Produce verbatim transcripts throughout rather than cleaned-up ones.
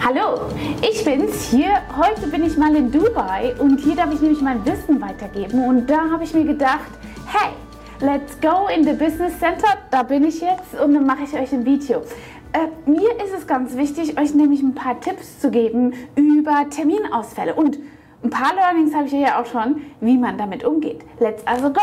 Hallo, ich bin's hier. Heute bin ich mal in Dubai und hier darf ich nämlich mein Wissen weitergeben. Und da habe ich mir gedacht, hey, let's go in the Business Center. Da bin ich jetzt und dann mache ich euch ein Video. Äh, mir ist es ganz wichtig, euch nämlich ein paar Tipps zu geben über Terminausfälle. Und ein paar Learnings habe ich ja auch schon, wie man damit umgeht. Let's also go!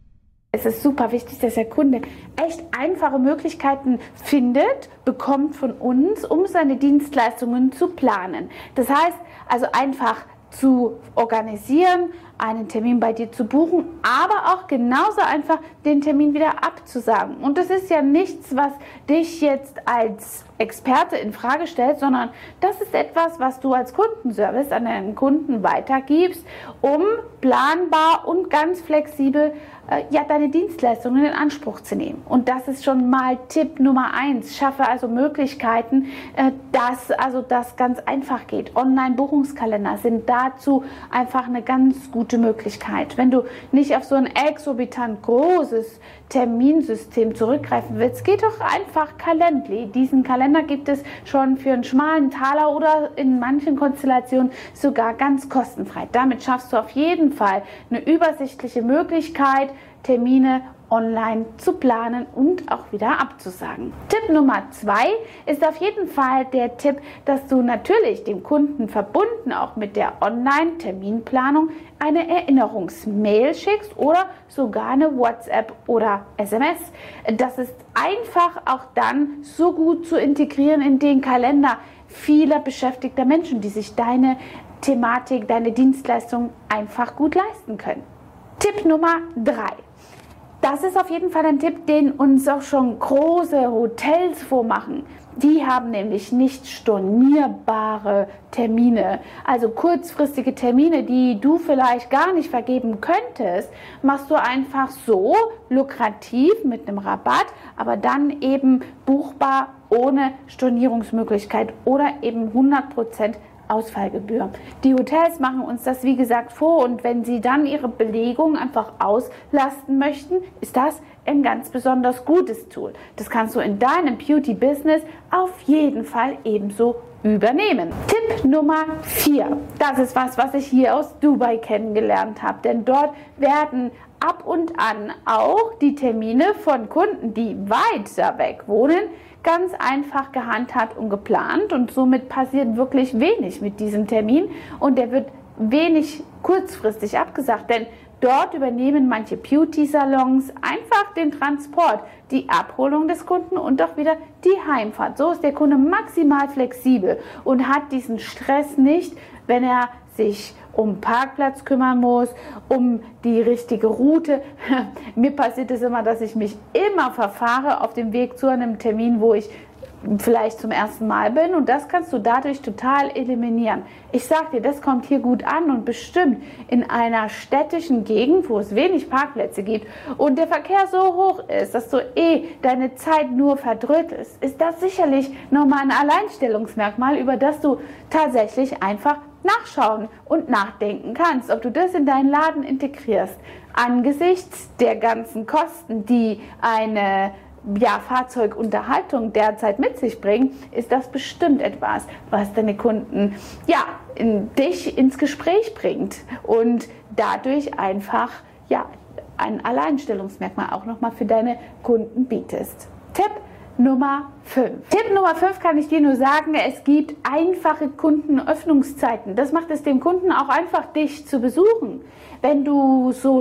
Es ist super wichtig, dass der Kunde echt einfache Möglichkeiten findet, bekommt von uns, um seine Dienstleistungen zu planen. Das heißt also einfach zu organisieren, einen Termin bei dir zu buchen, aber auch genauso einfach den Termin wieder abzusagen. Und das ist ja nichts, was dich jetzt als Experte in Frage stellt, sondern das ist etwas, was du als Kundenservice an deinen Kunden weitergibst, um planbar und ganz flexibel äh, ja, deine Dienstleistungen in Anspruch zu nehmen. Und das ist schon mal Tipp Nummer eins. Schaffe also Möglichkeiten, äh, dass also das ganz einfach geht. Online-Buchungskalender sind dazu einfach eine ganz gute Möglichkeit. Wenn du nicht auf so ein exorbitant großes Terminsystem zurückgreifen willst, geht doch einfach Calendly. Diesen Kalender gibt es schon für einen schmalen Taler oder in manchen Konstellationen sogar ganz kostenfrei. Damit schaffst du auf jeden Fall eine übersichtliche Möglichkeit, Termine online zu planen und auch wieder abzusagen. Tipp Nummer zwei ist auf jeden Fall der Tipp, dass du natürlich dem Kunden verbunden auch mit der Online-Terminplanung eine Erinnerungsmail schickst oder sogar eine WhatsApp oder S M S. Das ist einfach auch dann so gut zu integrieren in den Kalender vieler beschäftigter Menschen, die sich deine Thematik, deine Dienstleistung einfach gut leisten können. Tipp Nummer drei. Das ist auf jeden Fall ein Tipp, den uns auch schon große Hotels vormachen. Die haben nämlich nicht stornierbare Termine, also kurzfristige Termine, die du vielleicht gar nicht vergeben könntest, machst du einfach so lukrativ mit einem Rabatt, aber dann eben buchbar ohne Stornierungsmöglichkeit oder eben hundert Prozent Ausfallgebühr. Die Hotels machen uns das wie gesagt vor und wenn sie dann ihre Belegung einfach auslasten möchten, ist das ein ganz besonders gutes Tool. Das kannst du in deinem Beauty-Business auf jeden Fall ebenso übernehmen. Tipp Nummer vier. Das ist was, was ich hier aus Dubai kennengelernt habe, denn dort werden ab und an auch die Termine von Kunden, die weiter weg wohnen, ganz einfach gehandhabt und geplant und somit passiert wirklich wenig mit diesem Termin und der wird wenig kurzfristig abgesagt, denn dort übernehmen manche Beauty-Salons einfach den Transport, die Abholung des Kunden und auch wieder die Heimfahrt. So ist der Kunde maximal flexibel und hat diesen Stress nicht, wenn er sich um Parkplatz kümmern muss, um die richtige Route. Mir passiert es immer, dass ich mich immer verfahre auf dem Weg zu einem Termin, wo ich vielleicht zum ersten Mal bin und das kannst du dadurch total eliminieren. Ich sag dir, das kommt hier gut an und bestimmt in einer städtischen Gegend, wo es wenig Parkplätze gibt und der Verkehr so hoch ist, dass du eh deine Zeit nur verdrötelst, ist das sicherlich nochmal ein Alleinstellungsmerkmal, über das du tatsächlich einfach nachschauen und nachdenken kannst, ob du das in deinen Laden integrierst. Angesichts der ganzen Kosten, die eine ja, Fahrzeugunterhaltung derzeit mit sich bringt, ist das bestimmt etwas, was deine Kunden ja, in dich ins Gespräch bringt und dadurch einfach ja, ein Alleinstellungsmerkmal auch nochmal für deine Kunden bietest. Tipp Nummer fünf. Tipp Nummer fünf kann ich dir nur sagen, es gibt einfache Kundenöffnungszeiten. Das macht es dem Kunden auch einfach, dich zu besuchen. Wenn du so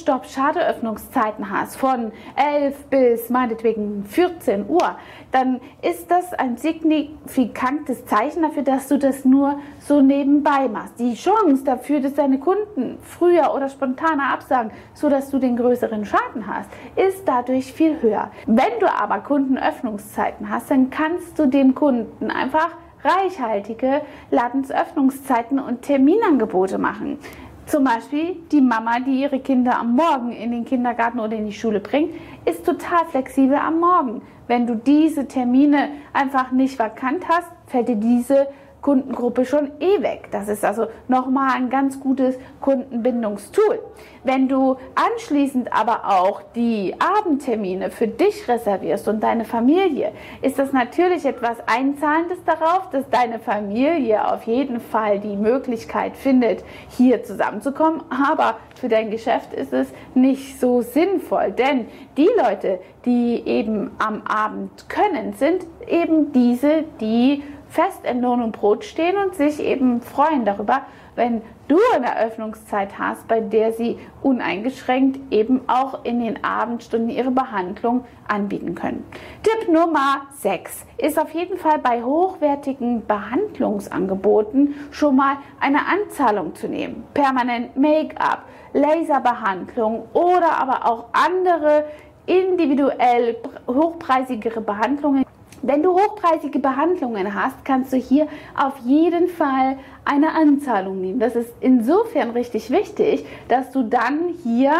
Los-Stopp-Schade-Öffnungszeiten hast von elf bis meinetwegen vierzehn Uhr, dann ist das ein signifikantes Zeichen dafür, dass du das nur so nebenbei machst. Die Chance dafür, dass deine Kunden früher oder spontaner absagen, sodass du den größeren Schaden hast, ist dadurch viel höher. Wenn du aber Kundenöffnungszeiten hast, dann kannst du dem Kunden einfach reichhaltige Ladensöffnungszeiten und Terminangebote machen. Zum Beispiel die Mama, die ihre Kinder am Morgen in den Kindergarten oder in die Schule bringt, ist total flexibel am Morgen. Wenn du diese Termine einfach nicht vakant hast, fällt dir diese Kundengruppe schon eh weg. Das ist also nochmal ein ganz gutes Kundenbindungstool. Wenn du anschließend aber auch die Abendtermine für dich reservierst und deine Familie, ist das natürlich etwas Einzahlendes darauf, dass deine Familie auf jeden Fall die Möglichkeit findet, hier zusammenzukommen. Aber für dein Geschäft ist es nicht so sinnvoll, denn die Leute, die eben am Abend können, sind eben diese, die fest in Lohn und Brot stehen und sich eben freuen darüber, wenn du eine Öffnungszeit hast, bei der sie uneingeschränkt eben auch in den Abendstunden ihre Behandlung anbieten können. Tipp Nummer sechs ist auf jeden Fall bei hochwertigen Behandlungsangeboten schon mal eine Anzahlung zu nehmen. Permanent Make-up, Laserbehandlung oder aber auch andere individuell hochpreisigere Behandlungen. Wenn du hochpreisige Behandlungen hast, kannst du hier auf jeden Fall eine Anzahlung nehmen. Das ist insofern richtig wichtig, dass du dann hier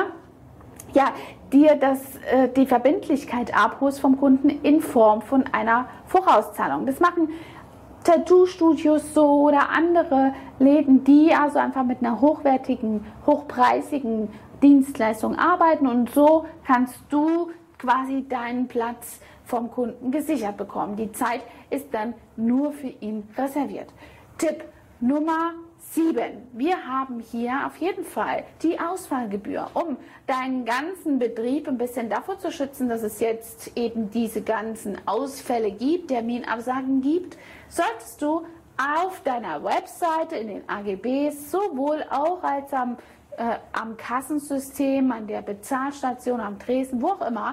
ja, dir das, äh, die Verbindlichkeit abholst vom Kunden in Form von einer Vorauszahlung. Das machen Tattoo-Studios so oder andere Läden, die also einfach mit einer hochwertigen, hochpreisigen Dienstleistung arbeiten, und so kannst du quasi deinen Platz vom Kunden gesichert bekommen. Die Zeit ist dann nur für ihn reserviert. Tipp Nummer sieben. Wir haben hier auf jeden Fall die Ausfallgebühr, um deinen ganzen Betrieb ein bisschen davor zu schützen, dass es jetzt eben diese ganzen Ausfälle gibt, Terminabsagen gibt. Solltest du auf deiner Webseite in den A G Bs sowohl auch als am, äh, am Kassensystem, an der Bezahlstation, am Tresen, wo auch immer,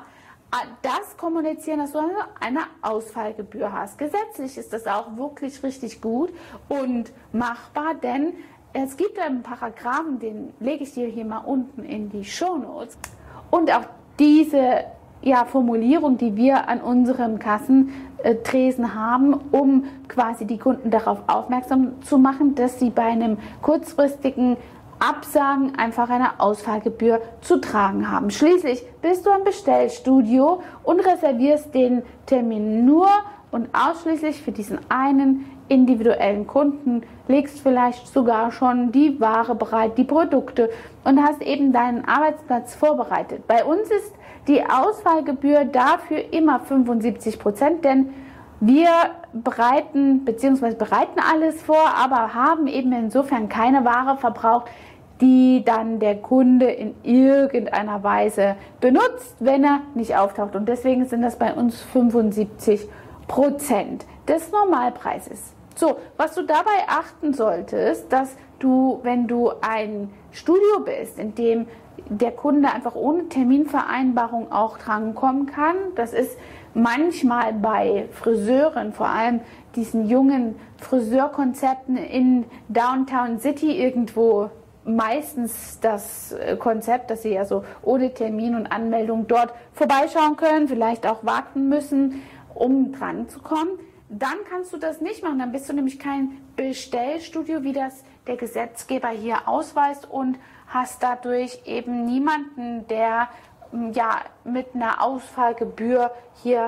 das kommunizieren, dass du eine Ausfallgebühr hast. Gesetzlich ist das auch wirklich richtig gut und machbar, denn es gibt einen Paragraphen, den lege ich dir hier mal unten in die Shownotes. Und auch diese ja, Formulierung, die wir an unserem Kassentresen haben, um quasi die Kunden darauf aufmerksam zu machen, dass sie bei einem kurzfristigen Absagen einfach eine Ausfallgebühr zu tragen haben. Schließlich bist du im Bestellstudio und reservierst den Termin nur und ausschließlich für diesen einen individuellen Kunden, legst vielleicht sogar schon die Ware bereit, die Produkte, und hast eben deinen Arbeitsplatz vorbereitet. Bei uns ist die Ausfallgebühr dafür immer fünfundsiebzig Prozent, denn wir bereiten bzw. bereiten alles vor, aber haben eben insofern keine Ware verbraucht, die dann der Kunde in irgendeiner Weise benutzt, wenn er nicht auftaucht. Und deswegen sind das bei uns fünfundsiebzig Prozent des Normalpreises. So, was du dabei achten solltest, dass du, wenn du ein Studio bist, in dem der Kunde einfach ohne Terminvereinbarung auch drankommen kann, das ist manchmal bei Friseuren, vor allem diesen jungen Friseurkonzepten in Downtown City irgendwo, meistens das Konzept, dass sie ja so ohne Termin und Anmeldung dort vorbeischauen können, vielleicht auch warten müssen, um dran zu kommen. Dann kannst du das nicht machen, dann bist du nämlich kein Bestellstudio, wie das der Gesetzgeber hier ausweist, und hast dadurch eben niemanden, der ja mit einer Ausfallgebühr hier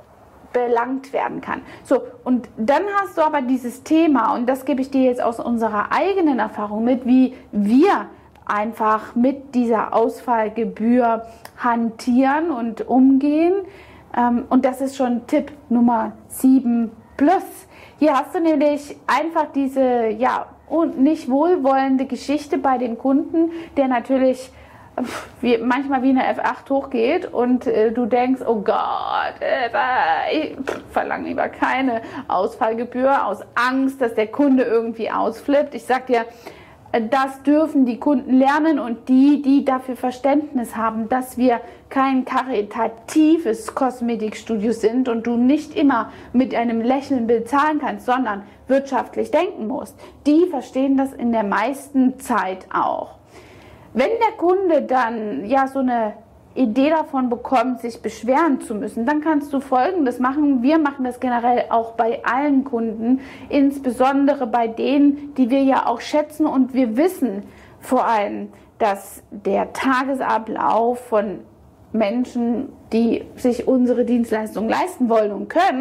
belangt werden kann. So, und dann hast du aber dieses Thema, und das gebe ich dir jetzt aus unserer eigenen Erfahrung mit, wie wir einfach mit dieser Ausfallgebühr hantieren und umgehen. Und das ist schon Tipp Nummer sieben plus. Hier hast du nämlich einfach diese, ja, und nicht wohlwollende Geschichte bei dem Kunden, der natürlich wie, manchmal wie eine F acht hochgeht und äh, du denkst, oh Gott, äh, ich verlange lieber keine Ausfallgebühr aus Angst, dass der Kunde irgendwie ausflippt. Ich sag dir, das dürfen die Kunden lernen, und die, die dafür Verständnis haben, dass wir kein karitatives Kosmetikstudio sind und du nicht immer mit einem Lächeln bezahlen kannst, sondern wirtschaftlich denken musst, die verstehen das in der meisten Zeit auch. Wenn der Kunde dann ja so eine Idee davon bekommt, sich beschweren zu müssen, dann kannst du Folgendes machen. Wir machen das generell auch bei allen Kunden, insbesondere bei denen, die wir ja auch schätzen, und wir wissen vor allem, dass der Tagesablauf von Menschen, die sich unsere Dienstleistung leisten wollen und können,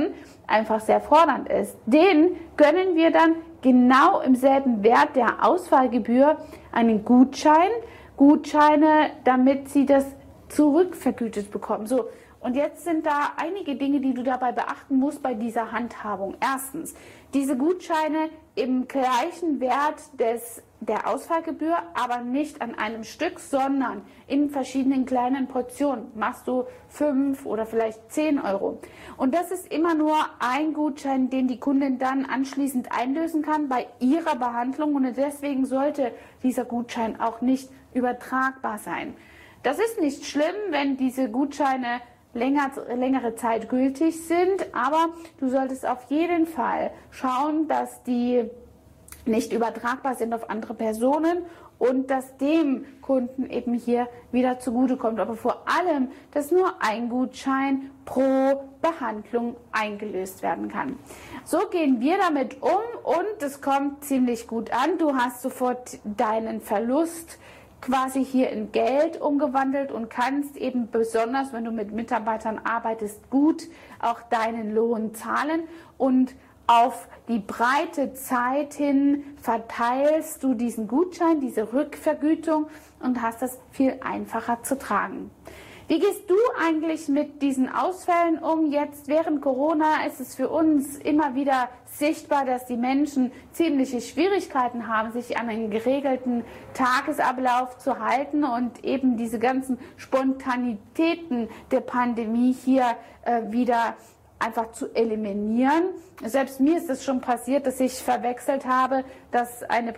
einfach sehr fordernd ist, den gönnen wir dann genau im selben Wert der Auswahlgebühr einen Gutschein, Gutscheine, damit sie das zurückvergütet bekommen. So, und jetzt sind da einige Dinge, die du dabei beachten musst bei dieser Handhabung. Erstens, diese Gutscheine im gleichen Wert des, der Auswahlgebühr, aber nicht an einem Stück, sondern in verschiedenen kleinen Portionen. Machst du fünf oder vielleicht zehn Euro. Und das ist immer nur ein Gutschein, den die Kundin dann anschließend einlösen kann bei ihrer Behandlung. Und deswegen sollte dieser Gutschein auch nicht übertragbar sein. Das ist nicht schlimm, wenn diese Gutscheine länger, längere Zeit gültig sind, aber du solltest auf jeden Fall schauen, dass die nicht übertragbar sind auf andere Personen und dass dem Kunden eben hier wieder zugutekommt. Aber vor allem, dass nur ein Gutschein pro Behandlung eingelöst werden kann. So gehen wir damit um und es kommt ziemlich gut an. Du hast sofort deinen Verlust quasi hier in Geld umgewandelt und kannst eben besonders, wenn du mit Mitarbeitern arbeitest, gut auch deinen Lohn zahlen und auf die breite Zeit hin verteilst du diesen Gutschein, diese Rückvergütung und hast das viel einfacher zu tragen. Wie gehst du eigentlich mit diesen Ausfällen um? Jetzt während Corona ist es für uns immer wieder sichtbar, dass die Menschen ziemliche Schwierigkeiten haben, sich an einen geregelten Tagesablauf zu halten und eben diese ganzen Spontanitäten der Pandemie hier äh, wieder einfach zu eliminieren. Selbst mir ist es schon passiert, dass ich verwechselt habe, dass eine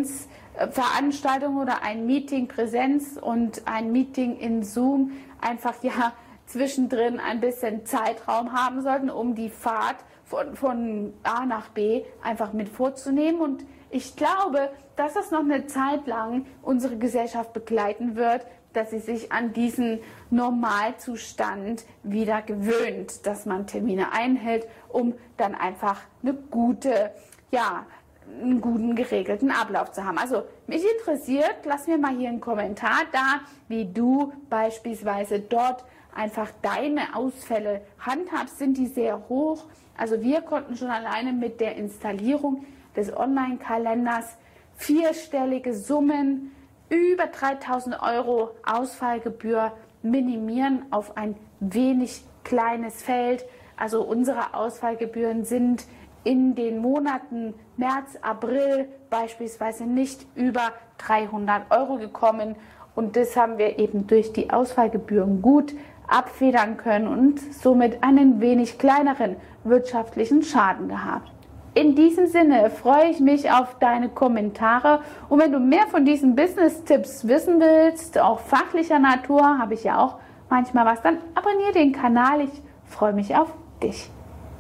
Präsenzveranstaltung oder ein Meeting Präsenz und ein Meeting in Zoom einfach ja zwischendrin ein bisschen Zeitraum haben sollten, um die Fahrt von, von A nach B einfach mit vorzunehmen. Und ich glaube, dass das noch eine Zeit lang unsere Gesellschaft begleiten wird, dass sie sich an diesen Normalzustand wieder gewöhnt, dass man Termine einhält, um dann einfach eine gute, ja, einen guten geregelten Ablauf zu haben. Also mich interessiert, lass mir mal hier einen Kommentar da, wie du beispielsweise dort einfach deine Ausfälle handhabst. Sind die sehr hoch? Also wir konnten schon alleine mit der Installierung des Online-Kalenders vierstellige Summen, über dreitausend Euro Ausfallgebühr minimieren auf ein wenig kleines Feld. Also unsere Ausfallgebühren sind in den Monaten März, April beispielsweise nicht über dreihundert Euro gekommen. Und das haben wir eben durch die Ausfallgebühren gut abfedern können und somit einen wenig kleineren wirtschaftlichen Schaden gehabt. In diesem Sinne freue ich mich auf deine Kommentare und wenn du mehr von diesen Business-Tipps wissen willst, auch fachlicher Natur, habe ich ja auch manchmal was, dann abonniere den Kanal, ich freue mich auf dich.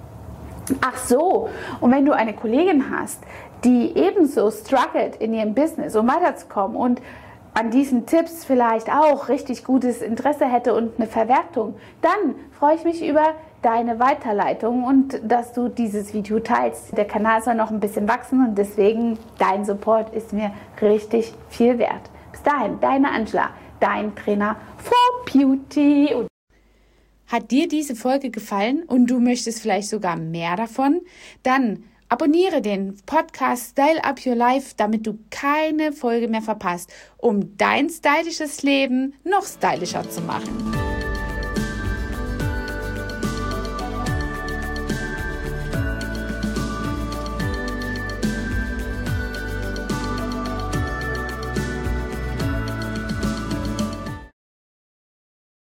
Ach so, und wenn du eine Kollegin hast, die ebenso struggelt in ihrem Business, um weiterzukommen und an diesen Tipps vielleicht auch richtig gutes Interesse hätte und eine Verwertung, dann freue ich mich über deine Weiterleitung und dass du dieses Video teilst. Der Kanal soll noch ein bisschen wachsen und deswegen dein Support ist mir richtig viel wert. Bis dahin, deine Angela, dein Trainer for Beauty. Hat dir diese Folge gefallen und du möchtest vielleicht sogar mehr davon? Dann abonniere den Podcast Style Up Your Life, damit du keine Folge mehr verpasst, um dein stylisches Leben noch stylischer zu machen.